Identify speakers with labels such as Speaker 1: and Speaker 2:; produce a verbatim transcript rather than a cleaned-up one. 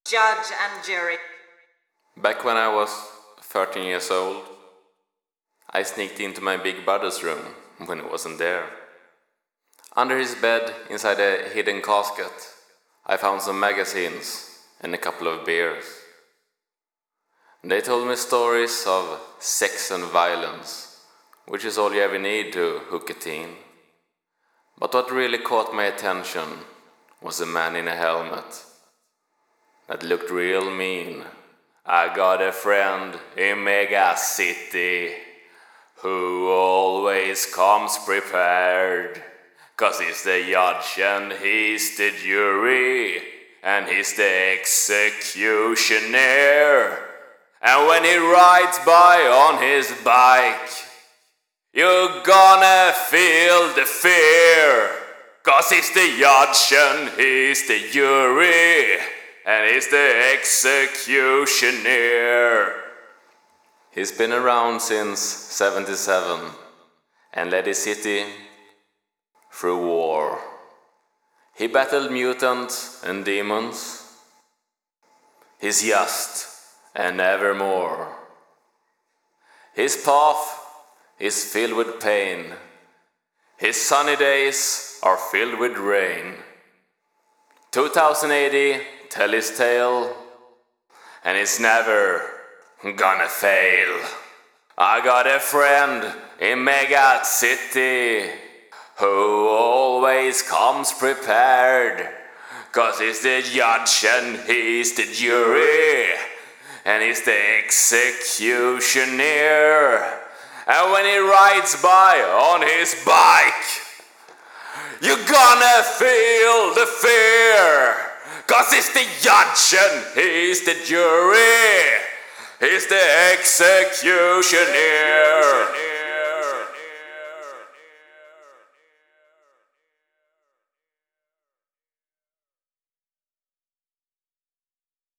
Speaker 1: Judge and jury.
Speaker 2: Back when I was thirteen years old, I sneaked into my big brother's room when he wasn't there. Under his bed, inside a hidden casket, I found some magazines and a couple of beers. They told me stories of sex and violence, which is all you ever need to hook a teen. But what really caught my attention was a man in a helmet that looked real mean. I got a friend in Mega City who always comes prepared, 'cause he's the judge and he's the jury and he's the executioner. And when he rides by on his bike, you're gonna feel the fear, 'cause he's the judge and he's the jury and he's the executioner. He's been around since seventy-seven and led his city through war. He battled mutants and demons. He's just and evermore. His path is filled with pain. His sunny days are filled with rain. two thousand eighty tell his tale, and it's never gonna fail. I got a friend in Mega City who always comes prepared, 'cause he's the judge and he's the jury and he's the executioner. And when he rides by on his bike, you're gonna feel the fear, 'cause he's the judge and he's the jury, he's the executioner.